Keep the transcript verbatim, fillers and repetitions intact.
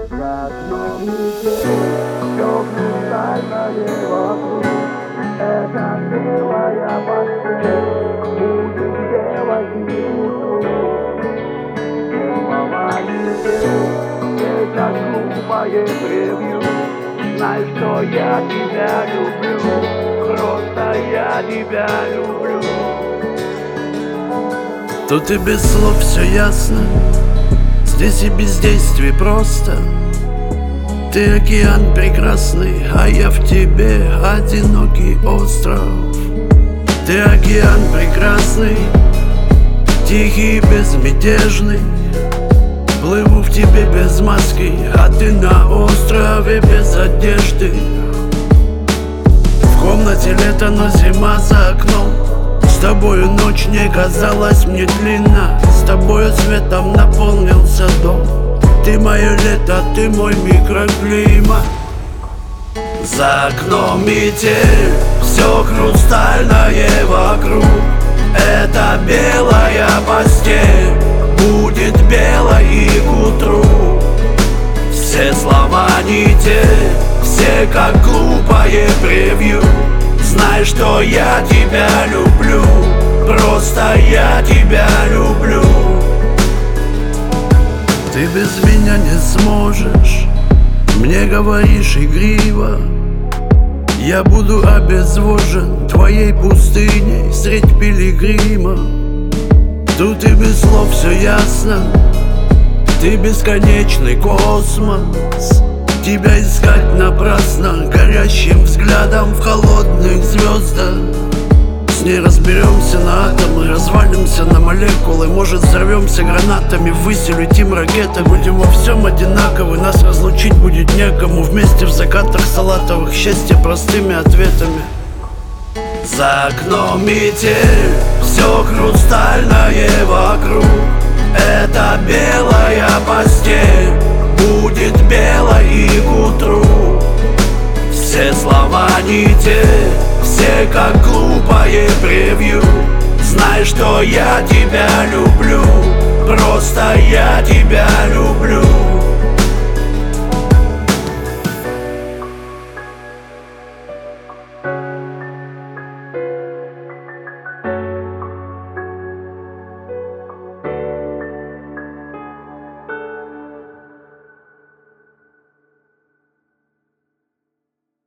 За окном метель, всё хрустальное вокруг. Это белая постель, будет белой и утру. Слова метель, это глупое превью. Знай, что я тебя люблю, просто я тебя люблю. Тут и без слов все ясно, здесь и бездействие просто. Ты океан прекрасный, а я в тебе одинокий остров. Ты океан прекрасный, тихий и безмятежный. Плыву в тебе без маски, а ты на острове без одежды. В комнате лето, но зима за окном. С тобою ночь не казалась мне длинна, с тобою светом наполнился дом. Ты мое лето, ты мой микроклимат. За окном метель, все хрустальное вокруг. Это белая постель, будет белой и к утру. Все слова не те, все как глупое превью. Знай, что я тебя люблю, просто я тебя люблю. Ты без меня не сможешь, мне говоришь игриво. Я буду обезвожен твоей пустыней средь пилигрима. Тут и без слов все ясно, ты бесконечный космос. Тебя искать напрасно, горящим взглядом в холодных звездах. С ней разберемся на атомы, развалимся на молекулы. Может, взорвемся гранатами, ввысь улетим ракетой. Будем во всем одинаковы, нас разлучить будет некому. Вместе в закатах салатовых, счастье простыми ответами. За окном метель, все хрустальное вокруг. Это белая постель, будет белой и к утру. Все слова не те, все как глупое превью. Знай, что я тебя люблю, просто я тебя люблю.